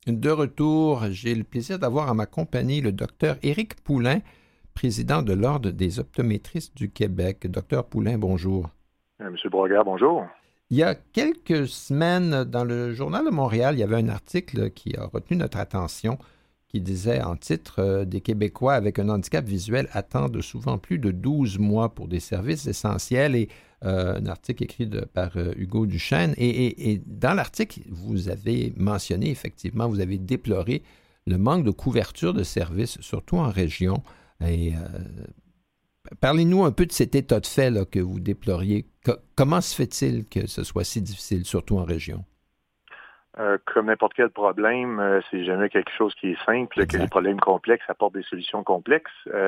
De retour, j'ai le plaisir d'avoir à ma compagnie le docteur Éric Poulain, président de l'Ordre des optométristes du Québec. Docteur Poulain, bonjour. Monsieur Braguard, bonjour. Il y a quelques semaines, dans le Journal de Montréal, il y avait un article qui a retenu notre attention qui disait en titre des Québécois avec un handicap visuel attendent souvent plus de 12 mois pour des services essentiels et un article écrit par Hugo Duchesne. Et dans l'article, vous avez mentionné effectivement, vous avez déploré le manque de couverture de services, surtout en région. Et parlez-nous un peu de cet état de fait là, que vous déploriez. Comment se fait-il que ce soit si difficile, surtout en région? Comme n'importe quel problème, c'est jamais quelque chose qui est simple, Exact. que les problèmes complexes apportent des solutions complexes.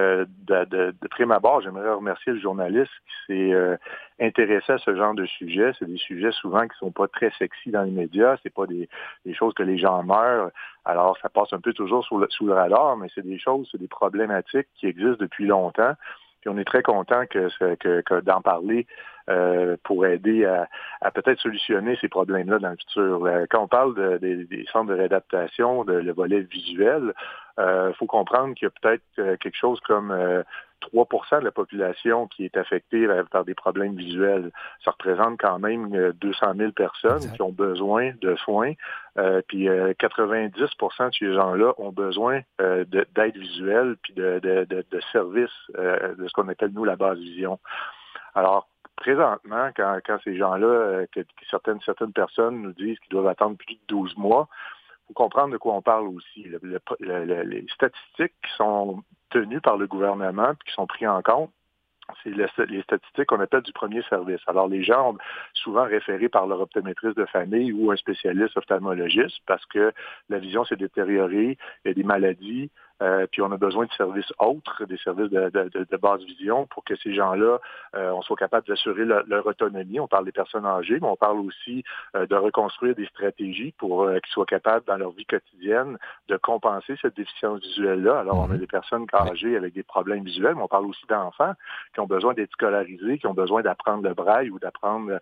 De prime abord, j'aimerais remercier le journaliste qui s'est intéressé à ce genre de sujet. C'est des sujets souvent qui sont pas très sexy dans les médias, c'est pas des choses que les gens meurent. Alors, ça passe un peu toujours sous le radar, mais c'est des problématiques qui existent depuis longtemps. Puis on est très content que d'en parler pour aider à peut-être solutionner ces problèmes-là dans le futur. Quand on parle des centres de réadaptation, le volet visuel, faut comprendre qu'il y a peut-être quelque chose comme 3% de la population qui est affectée par des problèmes visuels. Ça représente quand même 200 000 personnes Exact. qui ont besoin de soins. Puis 90% de ces gens-là ont besoin d'aide visuelle puis de services, de ce qu'on appelle, nous, la base vision. Alors, présentement, quand ces gens-là, certaines personnes nous disent qu'ils doivent attendre plus de 12 mois, il faut comprendre de quoi on parle aussi. Les statistiques qui sont tenues par le gouvernement et qui sont prises en compte, c'est les statistiques qu'on appelle du premier service. Alors, les gens ont souvent référé par leur optométriste de famille ou un spécialiste ophtalmologiste parce que la vision s'est détériorée, il y a des maladies, puis on a besoin de services autres, des services de basse vision pour que ces gens-là, on soit capable d'assurer leur autonomie. On parle des personnes âgées, mais on parle aussi de reconstruire des stratégies pour qu'ils soient capables, dans leur vie quotidienne, de compenser cette déficience visuelle-là. Alors, on a des personnes âgées avec des problèmes visuels, mais on parle aussi d'enfants qui ont besoin d'être scolarisés, qui ont besoin d'apprendre le braille ou d'apprendre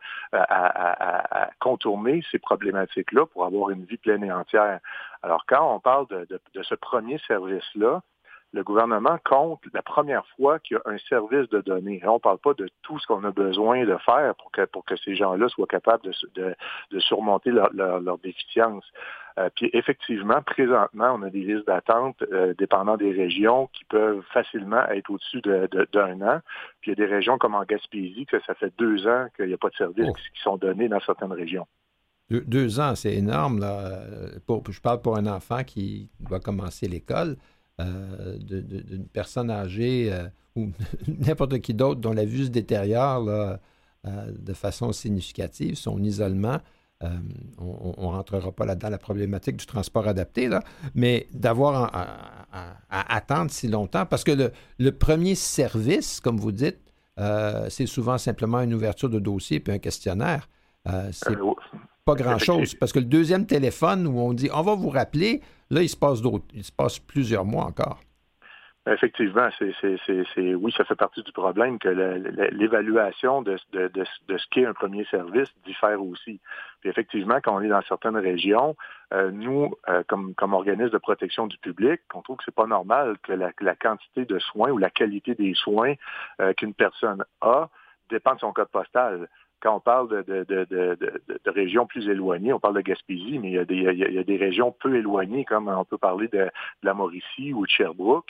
à contourner ces problématiques-là pour avoir une vie pleine et entière. Alors, quand on parle de ce premier service-là, le gouvernement compte la première fois qu'il y a un service de données. Là, on ne parle pas de tout ce qu'on a besoin de faire pour que ces gens-là soient capables de surmonter leur déficience. Puis effectivement, présentement, on a des listes d'attente dépendant des régions qui peuvent facilement être au-dessus d'un an. Puis il y a des régions comme en Gaspésie que ça fait 2 ans qu'il n'y a pas de services qui sont donnés dans certaines régions. 2 ans, c'est énorme, là. Je parle pour un enfant qui doit commencer l'école, d'une personne âgée ou n'importe qui d'autre dont la vue se détériore là, de façon significative, son isolement. On ne rentrera pas là-dedans la problématique du transport adapté, là, mais d'avoir à attendre si longtemps, parce que le premier service, comme vous dites, c'est souvent simplement une ouverture de dossier puis un questionnaire. C'est pas grand-chose, parce que le deuxième téléphone où on dit « on va vous rappeler », là, il se passe plusieurs mois encore. Effectivement, oui, ça fait partie du problème que l'évaluation de ce qu'est un premier service diffère aussi. Puis effectivement, quand on est dans certaines régions, nous, comme organisme de protection du public, on trouve que c'est pas normal que la quantité de soins ou la qualité des soins qu'une personne a dépend de son code postal. Quand on parle de régions plus éloignées, on parle de Gaspésie, mais il y a des régions peu éloignées, comme on peut parler de la Mauricie ou de Sherbrooke,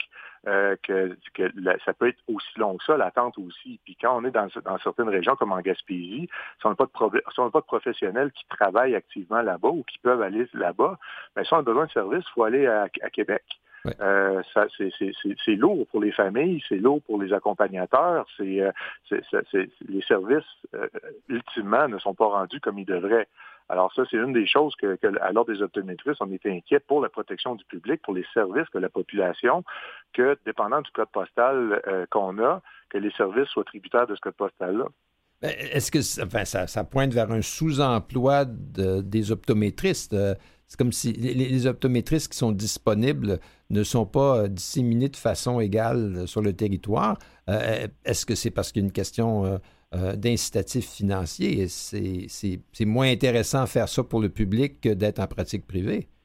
ça peut être aussi long que ça, l'attente aussi. Puis quand on est dans certaines régions, comme en Gaspésie, si on n'a pas de professionnels qui travaillent activement là-bas ou qui peuvent aller là-bas, bien, si on a besoin de services, il faut aller à Québec. Ouais. C'est lourd pour les familles, c'est lourd pour les accompagnateurs, les services, ultimement, ne sont pas rendus comme ils devraient. Alors ça, c'est une des choses que à l'Ordre des optométristes, on était inquiet pour la protection du public, pour les services de la population, que, dépendant du code postal qu'on a, que les services soient tributaires de ce code postal-là. Est-ce que ça pointe vers un sous-emploi des optométristes? C'est comme si les optométristes qui sont disponibles ne sont pas disséminés de façon égale sur le territoire. Est-ce que c'est parce qu'il y a une question d'incitatif financier? C'est moins intéressant à faire ça pour le public que d'être en pratique privée?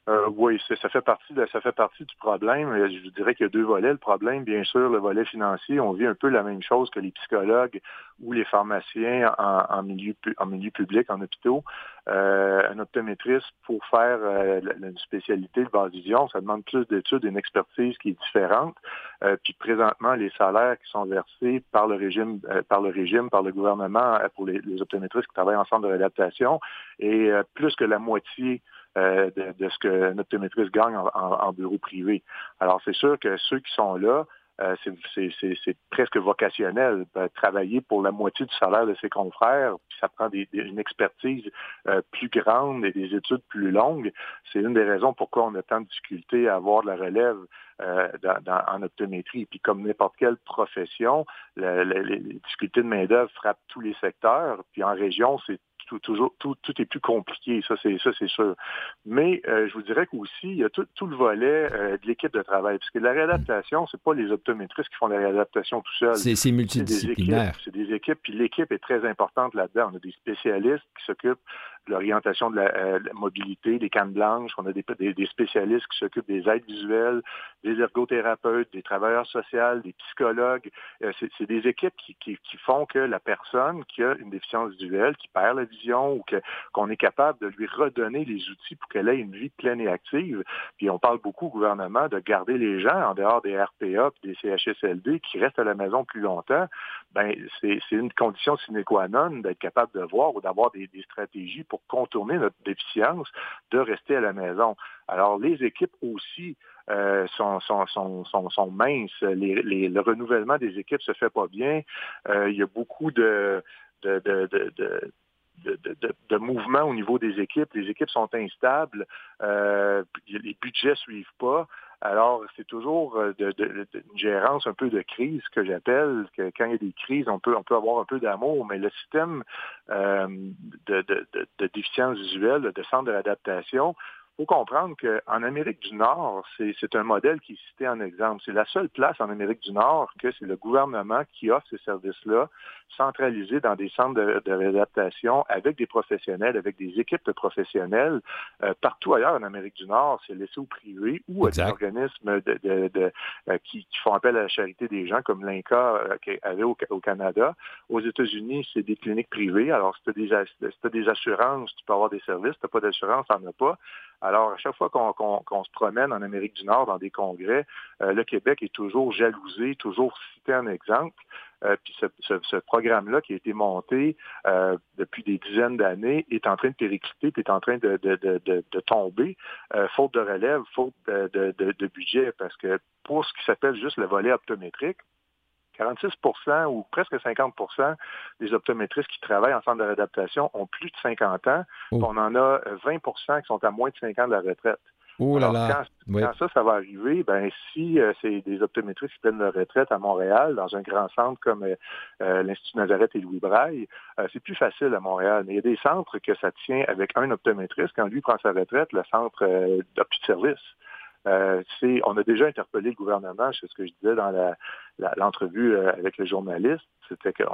Oui, ça fait partie du problème. Je dirais qu'il y a deux volets. Le problème, bien sûr, le volet financier, on vit un peu la même chose que les psychologues ou les pharmaciens en milieu public, en hôpitaux. Un optométriste, pour faire une spécialité de basse vision, ça demande plus d'études et une expertise qui est différente. Puis présentement, les salaires qui sont versés par le gouvernement pour les optométristes qui travaillent en centre de réadaptation est plus que la moitié de ce qu'un optométriste gagne en bureau privé. Alors, c'est sûr que ceux qui sont là, c'est presque vocationnel. Travailler pour la moitié du salaire de ses confrères, puis ça prend une expertise plus grande et des études plus longues. C'est une des raisons pourquoi on a tant de difficultés à avoir de la relève en optométrie. Puis comme n'importe quelle profession, les difficultés de main-d'œuvre frappent tous les secteurs. Puis en région, c'est tout est plus compliqué, ça c'est sûr. Mais je vous dirais qu'aussi, il y a tout le volet de l'équipe de travail. Parce que la réadaptation, c'est pas les optométristes qui font la réadaptation tout seuls. C'est multidisciplinaire. C'est des équipes, puis l'équipe est très importante là-dedans. On a des spécialistes qui s'occupent de l'orientation de la mobilité, des cannes blanches. On a des spécialistes qui s'occupent des aides visuelles, des ergothérapeutes, des travailleurs sociaux, des psychologues. C'est des équipes qui font que la personne qui a une déficience visuelle, qui perd la vision ou qu'on est capable de lui redonner les outils pour qu'elle ait une vie pleine et active. Puis on parle beaucoup au gouvernement de garder les gens en dehors des RPA et des CHSLD qui restent à la maison plus longtemps. Ben c'est une condition sine qua non d'être capable de voir ou d'avoir des stratégies pour contourner notre déficience, de rester à la maison. Alors les équipes aussi sont minces. Le renouvellement des équipes se fait pas bien. Il y a beaucoup de mouvements au niveau des équipes. Les équipes sont instables. Les budgets suivent pas. Alors, c'est toujours une gérance un peu de crise que j'appelle, que quand il y a des crises, on peut avoir un peu d'amour, mais le système de déficience visuelle, de centre de l'adaptation, il faut comprendre qu'en Amérique du Nord, c'est un modèle qui est cité en exemple. C'est la seule place en Amérique du Nord que c'est le gouvernement qui offre ces services-là, centralisés dans des centres de réadaptation avec des professionnels, avec des équipes de professionnels. Partout ailleurs en Amérique du Nord, c'est laissé au privé ou à des organismes qui font appel à la charité des gens, comme l'INCA qui avait au Canada. Aux États-Unis, c'est des cliniques privées. Alors, si tu as des assurances, tu peux avoir des services. Si tu n'as pas d'assurance, tu n'en as pas. Alors, à chaque fois qu'on se promène en Amérique du Nord dans des congrès, le Québec est toujours jalousé, toujours cité en exemple. Puis ce programme-là qui a été monté depuis des dizaines d'années est en train de péricliter, est en train de tomber, faute de relève, faute de budget, parce que pour ce qui s'appelle juste le volet optométrique, 46% ou presque 50% des optométristes qui travaillent en centre de réadaptation ont plus de 50 ans. On en a 20% qui sont à moins de 5 ans de la retraite. Quand ça va arriver, ben si c'est des optométristes qui prennent leur retraite à Montréal, dans un grand centre comme l'Institut Nazareth et Louis Braille, c'est plus facile à Montréal. Mais il y a des centres que ça tient avec un optométriste. Quand lui prend sa retraite, le centre n'a plus de service. On a déjà interpellé le gouvernement, c'est ce que je disais dans l'entrevue avec le journaliste, c'était que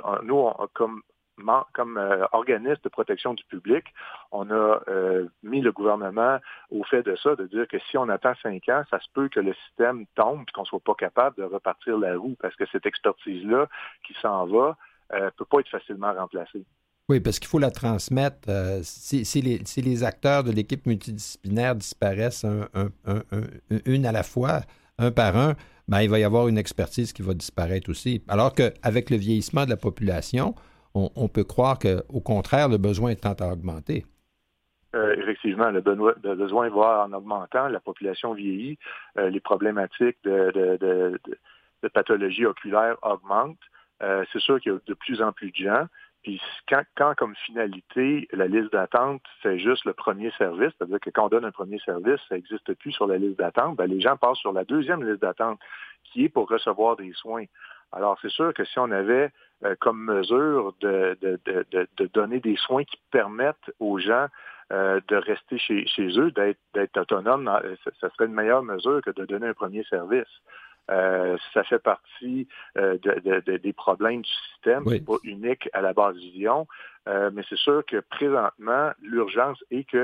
comme organisme de protection du public, on a mis le gouvernement au fait de ça, de dire que si on attend 5 ans, ça se peut que le système tombe et qu'on ne soit pas capable de repartir la roue, parce que cette expertise-là qui s'en va ne peut pas être facilement remplacée. Oui, parce qu'il faut la transmettre. Si les acteurs de l'équipe multidisciplinaire disparaissent une à la fois, un par un, ben, il va y avoir une expertise qui va disparaître aussi. Alors qu'avec le vieillissement de la population, on peut croire qu'au contraire, le besoin est tend à augmenter. Effectivement, le besoin va en augmentant, la population vieillit, les problématiques de pathologie oculaire augmentent. C'est sûr qu'il y a de plus en plus de gens. Puis quand, comme finalité, la liste d'attente fait juste le premier service, c'est-à-dire que quand on donne un premier service, ça n'existe plus sur la liste d'attente, ben les gens passent sur la deuxième liste d'attente, qui est pour recevoir des soins. Alors, c'est sûr que si on avait comme mesure de donner des soins qui permettent aux gens de rester chez eux, d'être autonomes, ça serait une meilleure mesure que de donner un premier service. Ça fait partie des problèmes du système. Oui. C'est pas unique à la basse vision, mais c'est sûr que présentement, l'urgence est que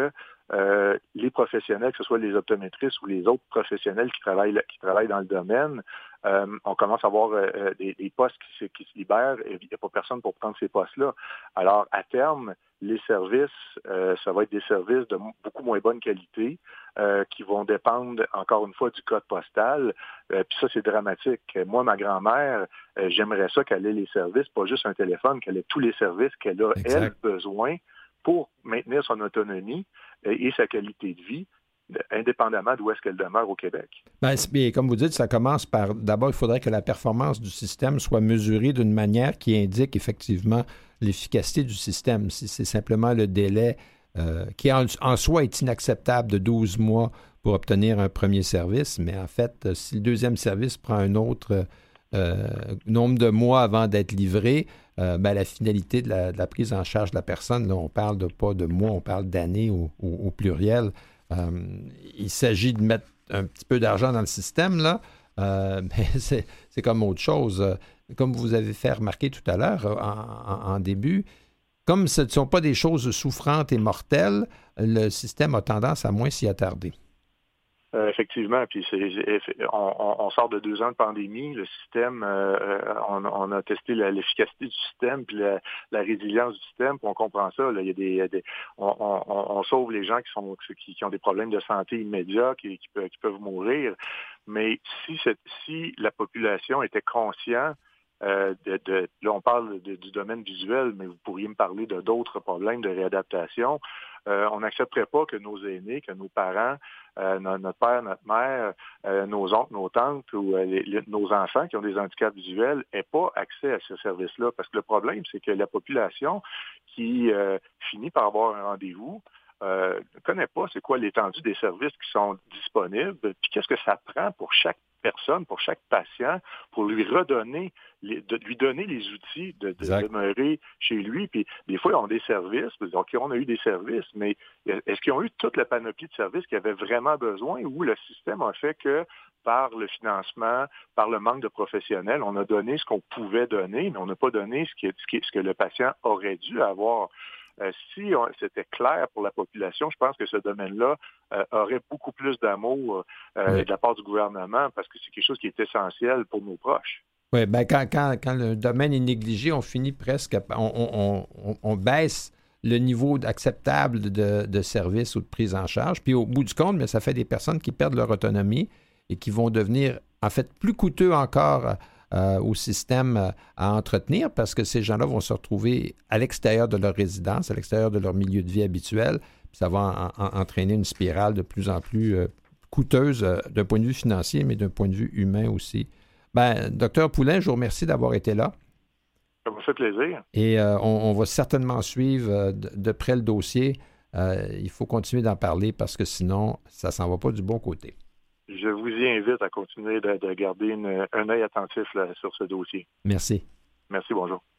les professionnels, que ce soit les optométristes ou les autres professionnels qui travaillent dans le domaine, on commence à avoir des postes qui se libèrent et il n'y a pas personne pour prendre ces postes-là. Alors, à terme, les services, ça va être des services de beaucoup moins bonne qualité qui vont dépendre, encore une fois, du code postal. Puis ça, c'est dramatique. Moi, ma grand-mère, j'aimerais ça qu'elle ait les services, pas juste un téléphone, qu'elle ait tous les services qu'elle a, elle, besoin pour maintenir son autonomie et sa qualité de vie, indépendamment d'où est-ce qu'elle demeure au Québec. Bien, comme vous dites, ça commence par... D'abord, il faudrait que la performance du système soit mesurée d'une manière qui indique effectivement l'efficacité du système. Si c'est simplement le délai qui en soi est inacceptable de 12 mois pour obtenir un premier service, mais en fait, si le deuxième service prend un autre nombre de mois avant d'être livré, la finalité de la prise en charge de la personne, là, on parle pas de mois, on parle d'années au pluriel. Il s'agit de mettre un petit peu d'argent dans le système, là, mais c'est comme autre chose. Comme vous avez fait remarquer tout à l'heure en début, comme ce ne sont pas des choses souffrantes et mortelles, le système a tendance à moins s'y attarder. Effectivement, puis on sort de 2 ans de pandémie. Le système, on a testé l'efficacité du système puis la résilience du système, puis on comprend ça. Là, il y a on sauve les gens qui ont des problèmes de santé immédiats, qui peuvent mourir. Mais si la population était consciente là, on parle du domaine visuel, mais vous pourriez me parler de d'autres problèmes de réadaptation. On n'accepterait pas que nos aînés, que nos parents, notre père, notre mère, nos oncles, nos tantes ou nos enfants qui ont des handicaps visuels n'aient pas accès à ces services-là. Parce que le problème, c'est que la population qui finit par avoir un rendez-vous ne connaît pas c'est quoi l'étendue des services qui sont disponibles, puis qu'est-ce que ça prend pour chaque personne, pour chaque patient, pour lui redonner, lui donner les outils de demeurer chez lui. Puis des fois, ils ont des services, donc on a eu des services, mais est-ce qu'ils ont eu toute la panoplie de services qu'ils avaient vraiment besoin ou le système a fait que par le financement, par le manque de professionnels, on a donné ce qu'on pouvait donner, mais on n'a pas donné ce que le patient aurait dû avoir. Si c'était clair pour la population, je pense que ce domaine-là aurait beaucoup plus d'amour de la part du gouvernement parce que c'est quelque chose qui est essentiel pour nos proches. Oui, bien, quand le domaine est négligé, on finit presque, on baisse le niveau acceptable de service ou de prise en charge. Puis au bout du compte, mais ça fait des personnes qui perdent leur autonomie et qui vont devenir, en fait, plus coûteux encore au système à entretenir parce que ces gens-là vont se retrouver à l'extérieur de leur résidence, à l'extérieur de leur milieu de vie habituel. Puis ça va entraîner une spirale de plus en plus coûteuse d'un point de vue financier, mais d'un point de vue humain aussi. Docteur Poulin, je vous remercie d'avoir été là. Ça m'a fait plaisir. Et on va certainement suivre de près le dossier. Il faut continuer d'en parler parce que sinon, ça ne s'en va pas du bon côté. Je vous y invite à continuer de garder un œil attentif là, sur ce dossier. Merci. Merci, bonjour.